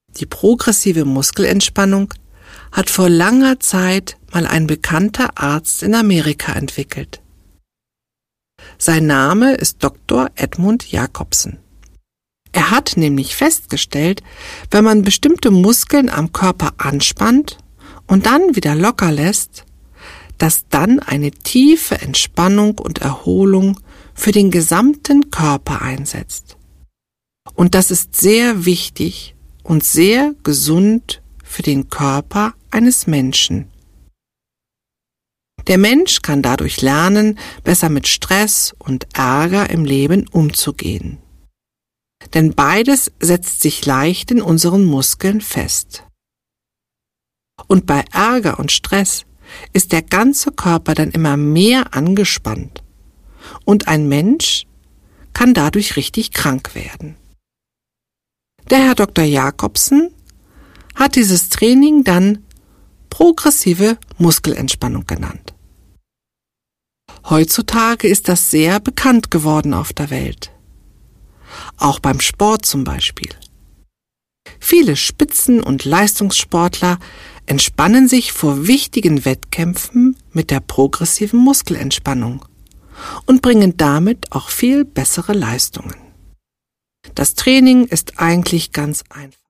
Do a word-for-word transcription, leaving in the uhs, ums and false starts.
Die progressive Muskelentspannung hat vor langer Zeit mal ein bekannter Arzt in Amerika entwickelt. Sein Name ist Doktor Edmund Jacobson. Er hat nämlich festgestellt, wenn man bestimmte Muskeln am Körper anspannt und dann wieder locker lässt, dass dann eine tiefe Entspannung und Erholung für den gesamten Körper einsetzt. Und das ist sehr wichtig und sehr gesund für den Körper eines Menschen. Der Mensch kann dadurch lernen, besser mit Stress und Ärger im Leben umzugehen. Denn beides setzt sich leicht in unseren Muskeln fest. Und bei Ärger und Stress ist der ganze Körper dann immer mehr angespannt und ein Mensch kann dadurch richtig krank werden. Der Herr Doktor Jacobson hat dieses Training dann progressive Muskelentspannung genannt. Heutzutage ist das sehr bekannt geworden auf der Welt. Auch beim Sport zum Beispiel. Viele Spitzen- und Leistungssportler entspannen sich vor wichtigen Wettkämpfen mit der progressiven Muskelentspannung und bringen damit auch viel bessere Leistungen. Das Training ist eigentlich ganz einfach.